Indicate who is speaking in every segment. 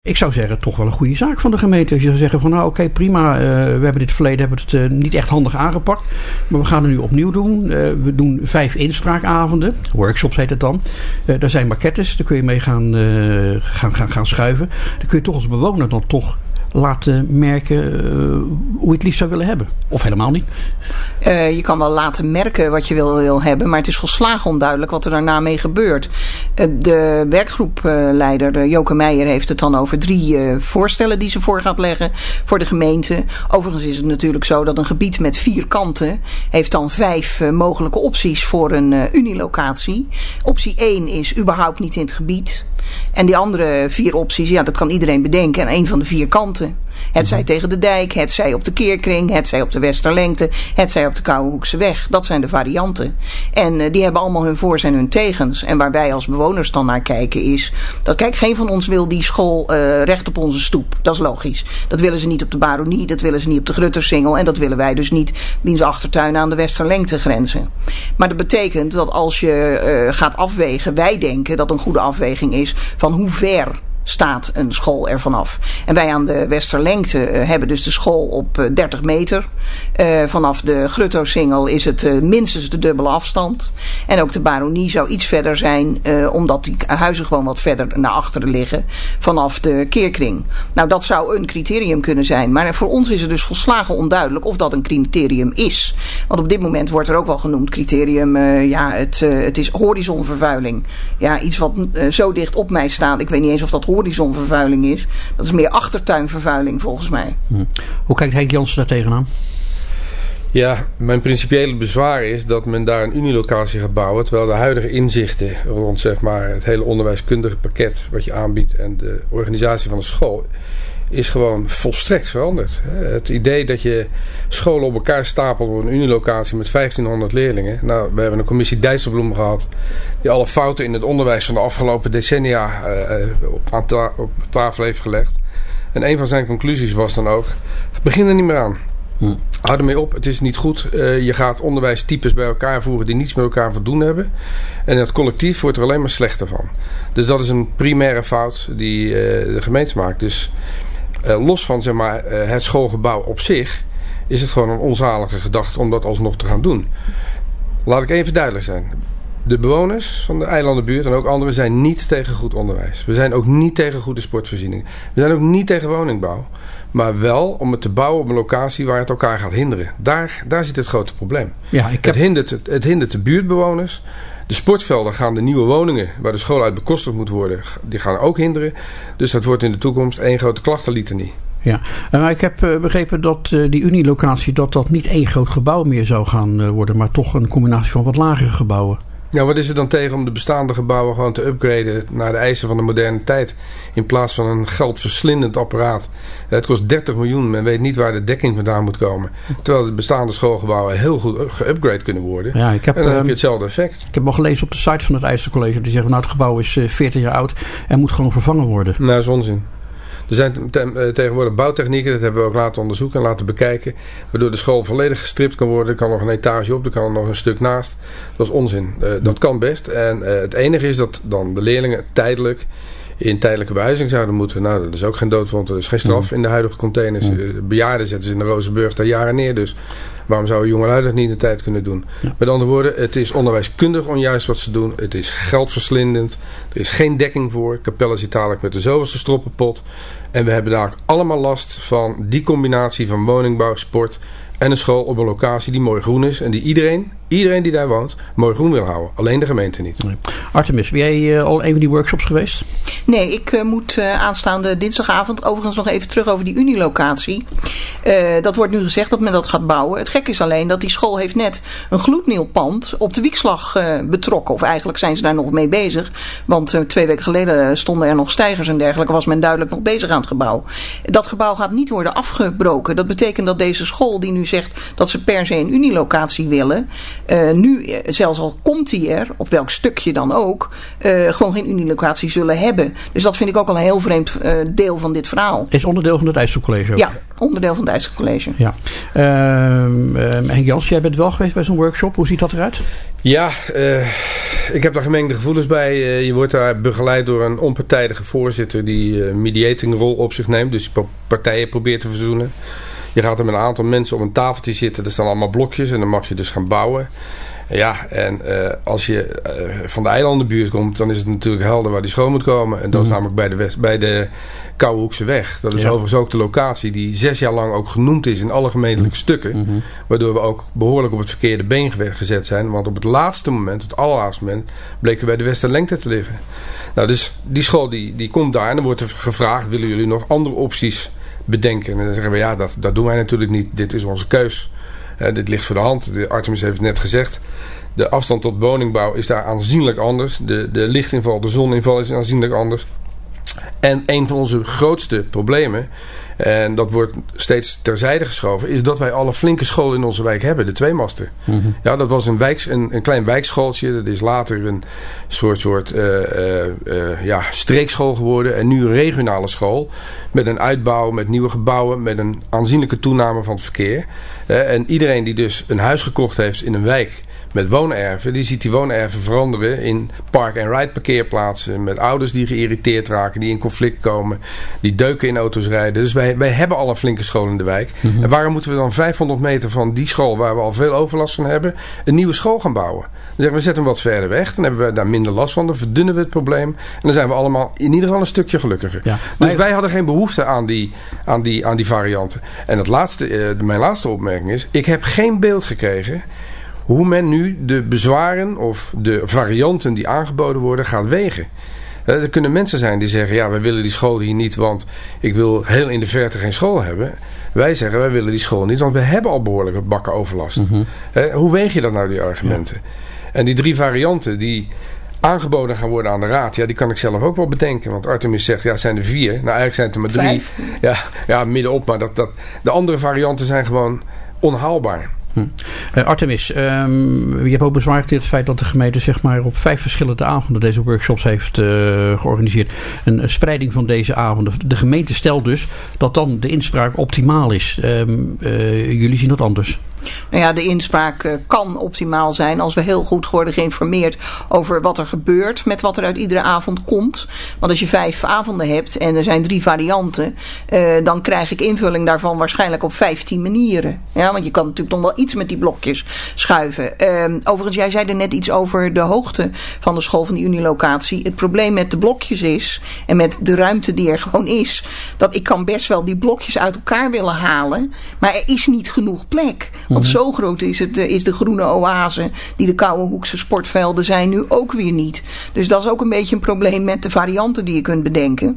Speaker 1: Ik zou zeggen, toch wel een goede zaak van de gemeente. Als je zou zeggen van nou oké, prima, we hebben dit verleden niet echt handig aangepakt. Maar we gaan het nu opnieuw doen. We doen 5 inspraakavonden. Workshops heet het dan. Daar zijn maquettes, daar kun je mee gaan schuiven. Dan kun je toch als bewoner dan toch laten merken hoe je het liefst zou willen hebben. Of helemaal niet.
Speaker 2: Je kan wel laten merken wat je wil hebben, maar het is volslagen onduidelijk wat er daarna mee gebeurt. De werkgroepleider Joke Meijer heeft het dan over 3 voorstellen die ze voor gaat leggen voor de gemeente. Overigens is het natuurlijk zo dat een gebied met 4 kanten heeft dan 5 mogelijke opties voor een unilocatie. Optie 1 is überhaupt niet in het gebied. En die andere 4 opties, ja, dat kan iedereen bedenken. En 1 van de 4 kanten. Hetzij tegen de dijk, hetzij op de Keerkring, hetzij op de Westerlengte, hetzij op de Kouwenhoekseweg. Dat zijn de varianten. En die hebben allemaal hun voor's en hun tegens. En waar wij als bewoners dan naar kijken is dat, kijk, geen van ons wil die school recht op onze stoep. Dat is logisch. Dat willen ze niet op de Baronie, dat willen ze niet op de Gruttersingel en dat willen wij dus niet wiens achtertuin aan de Westerlengte grenzen. Maar dat betekent dat als je gaat afwegen, wij denken dat een goede afweging is van hoe ver staat een school er vanaf. En wij aan de Westerlengte hebben dus de school op 30 meter. Vanaf de Gruttersingel is het minstens de dubbele afstand. En ook de Baronie zou iets verder zijn, omdat die huizen gewoon wat verder naar achteren liggen, vanaf de Keerkring. Nou, dat zou een criterium kunnen zijn. Maar voor ons is het dus volslagen onduidelijk of dat een criterium is. Want op dit moment wordt er ook wel genoemd criterium, het is horizonvervuiling. Ja, iets wat zo dicht op mij staat. Ik weet niet eens of dat horizonvervuiling is. Dat is meer achtertuinvervuiling volgens mij.
Speaker 1: Hoe kijkt Henk Jansen daar tegenaan?
Speaker 3: Ja, mijn principiële bezwaar is dat men daar een unilocatie gaat bouwen, terwijl de huidige inzichten rond zeg maar het hele onderwijskundige pakket wat je aanbiedt en de organisatie van de school is gewoon volstrekt veranderd. Het idee dat je scholen op elkaar stapelt op een unilocatie met 1500 leerlingen. Nou, we hebben een commissie Dijsselbloem gehad die alle fouten in het onderwijs van de afgelopen decennia op tafel heeft gelegd. En een van zijn conclusies was dan ook, begin er niet meer aan. Hou ermee op, het is niet goed. Je gaat onderwijstypes bij elkaar voeren die niets met elkaar te doen hebben. En het collectief wordt er alleen maar slechter van. Dus dat is een primaire fout die de gemeente maakt. Dus los van zeg maar, het schoolgebouw op zich is het gewoon een onzalige gedachte om dat alsnog te gaan doen. Laat ik even duidelijk zijn. De bewoners van de eilandenbuurt en ook anderen zijn niet tegen goed onderwijs. We zijn ook niet tegen goede sportvoorzieningen. We zijn ook niet tegen woningbouw. Maar wel om het te bouwen op een locatie waar het elkaar gaat hinderen. Daar zit het grote probleem. Ja, het hindert de buurtbewoners. De sportvelden gaan de nieuwe woningen waar de school uit bekostigd moet worden, die gaan ook hinderen. Dus dat wordt in de toekomst één grote klachtenlitanie.
Speaker 1: Ja, maar ik heb begrepen dat die unilocatie dat niet één groot gebouw meer zou gaan worden, maar toch een combinatie van wat lagere gebouwen.
Speaker 3: Ja, wat is er dan tegen om de bestaande gebouwen gewoon te upgraden naar de eisen van de moderne tijd, in plaats van een geldverslindend apparaat. Het kost 30 miljoen, men weet niet waar de dekking vandaan moet komen. Terwijl de bestaande schoolgebouwen heel goed geupgrade kunnen worden. Ja, en dan heb je hetzelfde effect.
Speaker 1: Ik heb al gelezen op de site van het IJsselcollege, die zeggen nou het gebouw is 40 jaar oud en moet gewoon vervangen worden.
Speaker 3: Nou, dat is onzin. Er zijn tegenwoordig bouwtechnieken, dat hebben we ook laten onderzoeken en laten bekijken, waardoor de school volledig gestript kan worden. Er kan nog een etage op, er kan nog een stuk naast. Dat is onzin. Dat kan best. En het enige is dat dan de leerlingen tijdelijk in tijdelijke behuizing zouden moeten. Nou, dat is ook geen doodvond. Er is geen straf in de huidige containers. Bejaarden zetten ze in de Rozenburg daar jaren neer. Dus waarom zouden jongelui dat niet in de tijd kunnen doen? Ja. Met andere woorden, het is onderwijskundig onjuist wat ze doen. Het is geldverslindend. Er is geen dekking voor. Capelle zit dadelijk met de zoveelste stroppenpot. En we hebben daar allemaal last van die combinatie van woningbouw, sport en een school op een locatie die mooi groen is. En die iedereen die daar woont, mooi groen wil houden. Alleen de gemeente niet. Nee.
Speaker 1: Artemis, ben jij al een van die workshops geweest?
Speaker 2: Nee, ik moet aanstaande dinsdagavond overigens nog even terug over die unilocatie. Dat wordt nu gezegd dat men dat gaat bouwen. Het gek is alleen dat die school heeft net een gloednieuw pand op de Wiekslag betrokken. Of eigenlijk zijn ze daar nog mee bezig. Want 2 weken geleden stonden er nog steigers en dergelijke. Was men duidelijk nog bezig aan het gebouw. Dat gebouw gaat niet worden afgebroken. Dat betekent dat deze school die nu zegt dat ze per se een unilocatie willen, nu zelfs al komt die er, op welk stukje dan ook, gewoon geen unilocatie zullen hebben. Dus dat vind ik ook al een heel vreemd deel van dit verhaal.
Speaker 1: Is onderdeel van het IJsselcollege ook?
Speaker 2: Ja, onderdeel van het IJsselcollege.
Speaker 1: Ja. Henk Jans, jij bent wel geweest bij zo'n workshop. Hoe ziet dat eruit?
Speaker 3: Ja, ik heb daar gemengde gevoelens bij. Je wordt daar begeleid door een onpartijdige voorzitter die mediatingrol op zich neemt. Dus die partijen probeert te verzoenen. Je gaat er met een aantal mensen op een tafeltje zitten. Er staan allemaal blokjes en dan mag je dus gaan bouwen. Ja, en als je van de eilandenbuurt komt, dan is het natuurlijk helder waar die schoon moet komen. En dat is namelijk bij de Kouwehoekseweg. Dat is overigens ook de locatie die 6 jaar lang ook genoemd is in alle gemeentelijke stukken. Waardoor we ook behoorlijk op het verkeerde been gezet zijn. Want op het allerlaatste moment, bleken we bij de Westerlengte te liggen. Nou, dus die school die komt daar en dan wordt er gevraagd, willen jullie nog andere opties bedenken? En dan zeggen we, ja, dat doen wij natuurlijk niet. Dit is onze keus. Dit ligt voor de hand. Artemis heeft het net gezegd. De afstand tot woningbouw is daar aanzienlijk anders. De lichtinval, de zoninval is aanzienlijk anders. En een van onze grootste problemen, en dat wordt steeds terzijde geschoven, is dat wij alle flinke scholen in onze wijk hebben. De tweemaster. Ja, dat was een klein wijkschooltje. Dat is later een soort streekschool geworden. En nu een regionale school. Met een uitbouw, met nieuwe gebouwen, met een aanzienlijke toename van het verkeer. En iedereen die dus een huis gekocht heeft in een wijk met woonerven, die ziet die woonerven veranderen in park-and-ride parkeerplaatsen. Met ouders die geïrriteerd raken, die in conflict komen, die deuken in auto's rijden. Dus wij hebben al een flinke school in de wijk. En waarom moeten we dan 500 meter van die school, waar we al veel overlast van hebben, een nieuwe school gaan bouwen? Dan zeggen we, zetten hem wat verder weg. Dan hebben we daar minder last van. Dan verdunnen we het probleem. En dan zijn we allemaal in ieder geval een stukje gelukkiger. Ja, dus wij hadden geen behoefte aan die varianten. En het laatste, mijn laatste opmerking is, ik heb geen beeld gekregen hoe men nu de bezwaren of de varianten die aangeboden worden gaat wegen. Er kunnen mensen zijn die zeggen, ja, wij willen die school hier niet, want ik wil heel in de verte geen school hebben. Wij zeggen, wij willen die school niet, want we hebben al behoorlijke bakken overlast. Hoe weeg je dat nou, die argumenten? Ja. En die 3 varianten die aangeboden gaan worden aan de raad, ja, die kan ik zelf ook wel bedenken. Want Artemis zegt, ja, het zijn er 4. Nou, eigenlijk zijn het er maar 3. Ja, middenop, maar de andere varianten zijn gewoon onhaalbaar.
Speaker 1: Artemis, je hebt ook bezwaar tegen het feit dat de gemeente zeg maar op 5 verschillende avonden deze workshops heeft georganiseerd. Een spreiding van deze avonden. De gemeente stelt dus dat dan de inspraak optimaal is. Jullie zien dat anders.
Speaker 2: Nou ja, de inspraak kan optimaal zijn als we heel goed worden geïnformeerd over wat er gebeurt met wat er uit iedere avond komt. Want als je 5 avonden hebt en er zijn 3 varianten, dan krijg ik invulling daarvan waarschijnlijk op 15 manieren. Ja, want je kan natuurlijk nog wel iets met die blokjes schuiven. Overigens, jij zei er net iets over de hoogte van de school van die unilocatie. Het probleem met de blokjes is, en met de ruimte die er gewoon is, dat ik kan best wel die blokjes uit elkaar willen halen, maar er is niet genoeg plek. Want zo groot is de groene oase die de Kouwehoekse sportvelden zijn nu ook weer niet. Dus dat is ook een beetje een probleem met de varianten die je kunt bedenken.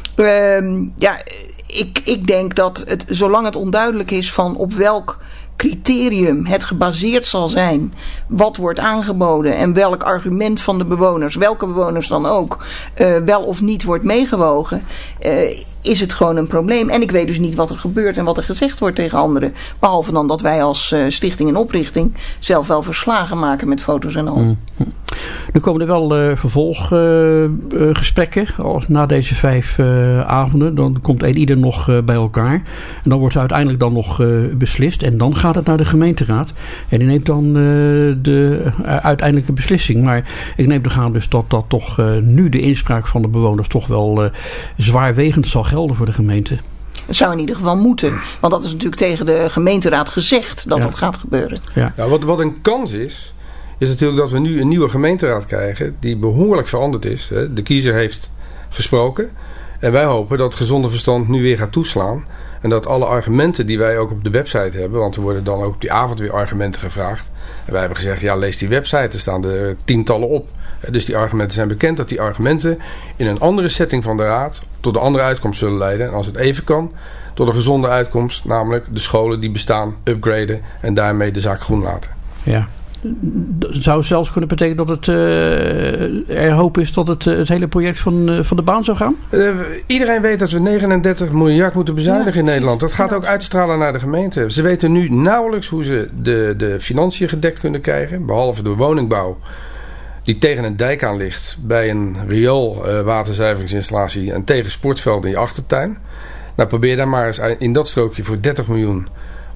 Speaker 2: Ik denk dat zolang het onduidelijk is van op welk criterium het gebaseerd zal zijn, wat wordt aangeboden en welk argument van de bewoners, welke bewoners dan ook, wel of niet wordt meegewogen, is het gewoon een probleem. En ik weet dus niet wat er gebeurt en wat er gezegd wordt tegen anderen. Behalve dan dat wij als stichting en oprichting zelf wel verslagen maken met foto's en al.
Speaker 1: Nu komen er wel vervolggesprekken na deze 5 avonden. Dan komt ieder nog bij elkaar. En dan wordt er uiteindelijk dan nog beslist. En dan gaat het naar de gemeenteraad. En die neemt dan de uiteindelijke beslissing. Maar ik neem er aan dus dat toch nu de inspraak van de bewoners toch wel zwaarwegend zal gelden voor de gemeente.
Speaker 2: Het zou in ieder geval moeten. Want dat is natuurlijk tegen de gemeenteraad gezegd dat dat gaat gebeuren.
Speaker 3: Ja. Nou, wat een kans is natuurlijk dat we nu een nieuwe gemeenteraad krijgen die behoorlijk veranderd is. De kiezer heeft gesproken. En wij hopen dat het gezonde verstand nu weer gaat toeslaan. En dat alle argumenten die wij ook op de website hebben, want er worden dan ook op die avond weer argumenten gevraagd. En wij hebben gezegd, ja, lees die website, er staan er tientallen op. Dus die argumenten zijn bekend, dat die argumenten in een andere setting van de raad tot een andere uitkomst zullen leiden. En als het even kan, tot een gezonde uitkomst, namelijk de scholen die bestaan upgraden en daarmee de zaak groen laten.
Speaker 1: Ja. Zou zelfs kunnen betekenen dat het er hoop is dat het hele project van de baan zou gaan?
Speaker 3: Iedereen weet dat we 39 miljard moeten bezuinigen in Nederland. Dat gaat ook uitstralen naar de gemeente. Ze weten nu nauwelijks hoe ze de financiën gedekt kunnen krijgen. Behalve de woningbouw die tegen een dijk aan ligt. Bij een rioolwaterzuiveringsinstallatie en tegen sportvelden in je achtertuin. Nou, probeer daar maar eens in dat strookje voor 30 miljoen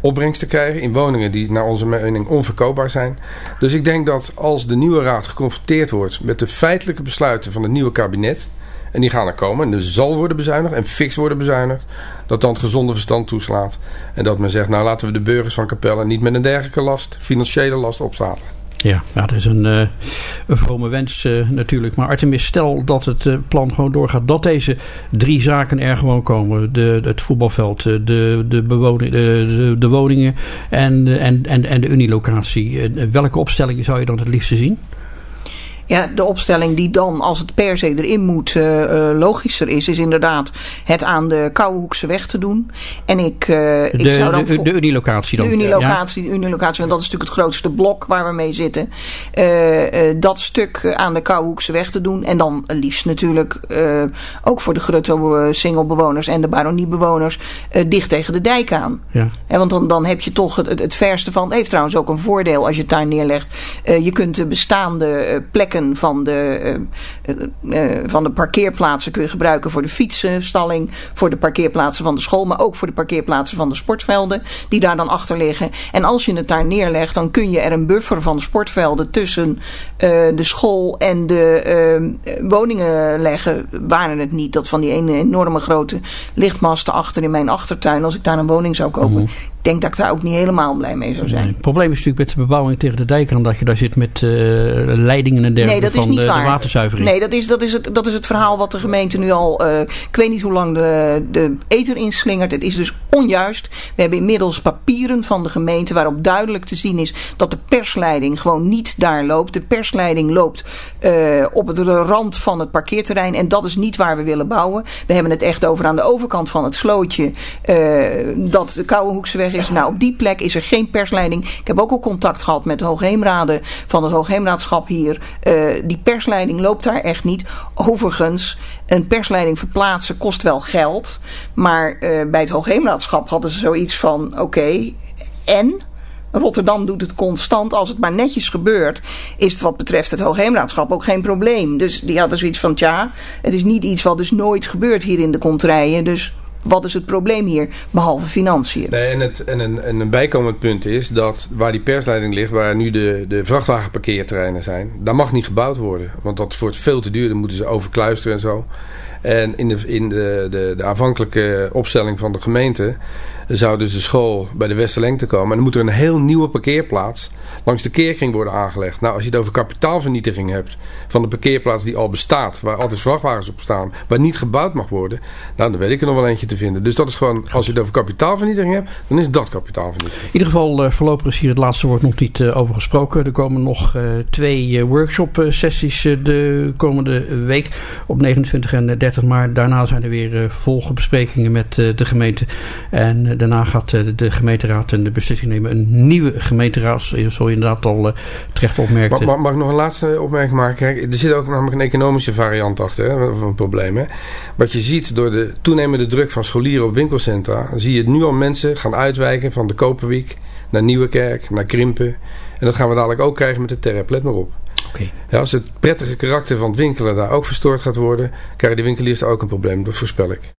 Speaker 3: opbrengst te krijgen in woningen die naar onze mening onverkoopbaar zijn. Dus ik denk dat als de nieuwe raad geconfronteerd wordt met de feitelijke besluiten van het nieuwe kabinet, en die gaan er komen, en er zal worden bezuinigd en fix worden bezuinigd, dat dan het gezonde verstand toeslaat. En dat men zegt, nou laten we de burgers van Capelle niet met een dergelijke last, financiële last opzadelen. Ja,
Speaker 1: dat is een vrome wens natuurlijk. Maar Artemis, stel dat het plan gewoon doorgaat, dat deze 3 zaken er gewoon komen. Het voetbalveld, de woningen en de unilocatie. Welke opstelling zou je dan het liefste zien?
Speaker 2: Ja, de opstelling die dan, als het per se erin moet, logischer is inderdaad het aan de Kouwehoekse weg te doen. En ik zou dan
Speaker 1: de unilocatie dan?
Speaker 2: De unilocatie, want dat is natuurlijk het grootste blok waar we mee zitten. Dat stuk aan de Kouwehoekse weg te doen. En dan liefst natuurlijk ook voor de Grutto-singelbewoners en de baroniebewoners dicht tegen de dijk aan. Ja. Want dan heb je toch het verste van. Het heeft trouwens ook een voordeel als je het daar neerlegt. Je kunt de bestaande plekken van de parkeerplaatsen kun je gebruiken voor de fietsenstalling, voor de parkeerplaatsen van de school, maar ook voor de parkeerplaatsen van de sportvelden die daar dan achter liggen. En als je het daar neerlegt, dan kun je er een buffer van sportvelden tussen de school en de woningen leggen. Waren het niet dat van die ene enorme grote lichtmasten achter in mijn achtertuin, als ik daar een woning zou kopen. Ik denk dat ik daar ook niet helemaal blij mee zou zijn.
Speaker 1: Nee, het probleem is natuurlijk met de bebouwing tegen de dijk aan dat je daar zit met leidingen en dergelijke van de waterzuivering.
Speaker 2: Nee, dat is het verhaal wat de gemeente nu al, ik weet niet hoe lang de ether inslingert. Het is dus onjuist. We hebben inmiddels papieren van de gemeente waarop duidelijk te zien is dat de persleiding gewoon niet daar loopt. De persleiding loopt op de rand van het parkeerterrein en dat is niet waar we willen bouwen. We hebben het echt over aan de overkant van het slootje dat de Kouwehoekse weg is. Nou, op die plek is er geen persleiding. Ik heb ook al contact gehad met de hoogheemraden van het hoogheemraadschap hier. Die persleiding loopt daar echt niet. Overigens, een persleiding verplaatsen kost wel geld. Maar bij het hoogheemraadschap hadden ze zoiets van, oké, en Rotterdam doet het constant. Als het maar netjes gebeurt, is het wat betreft het hoogheemraadschap ook geen probleem. Dus die hadden zoiets van, het is niet iets wat dus nooit gebeurt hier in de kontrijen. Dus wat is het probleem hier, behalve financiën?
Speaker 3: Nee, en een bijkomend punt is dat waar die persleiding ligt, waar nu de vrachtwagenparkeerterreinen zijn, daar mag niet gebouwd worden. Want dat wordt veel te duur, dan moeten ze overkluisteren en zo. En in de aanvankelijke opstelling van de gemeente zou dus de school bij de Westerlengte komen. En dan moet er een heel nieuwe parkeerplaats langs de keerkring worden aangelegd. Nou, als je het over kapitaalvernietiging hebt van de parkeerplaats die al bestaat, waar altijd vrachtwagens op staan, waar niet gebouwd mag worden, nou, dan weet ik er nog wel eentje te vinden. Dus dat is gewoon, als je het over kapitaalvernietiging hebt, dan is dat kapitaalvernietiging.
Speaker 1: In ieder geval, voorlopig is hier het laatste woord nog niet over gesproken. Er komen nog 2 workshop sessies de komende week op 29 en 30 maart. Daarna zijn er weer vervolgbesprekingen met de gemeente. En daarna gaat de gemeenteraad en de beslissing nemen een nieuwe gemeenteraad, zoals je inderdaad al terecht opmerkte.
Speaker 3: Mag ik nog een laatste opmerking maken? Kijk, er zit ook namelijk een economische variant achter, hè, van een probleem. Hè. Wat je ziet door de toenemende druk van scholieren op winkelcentra, zie je nu al mensen gaan uitwijken van de Koperwiek naar Nieuwekerk, naar Krimpen. En dat gaan we dadelijk ook krijgen met de Terp. Let maar op.
Speaker 1: Okay.
Speaker 3: Ja, als het prettige karakter van het winkelen daar ook verstoord gaat worden, krijgen de winkeliers daar ook een probleem. Dat voorspel ik.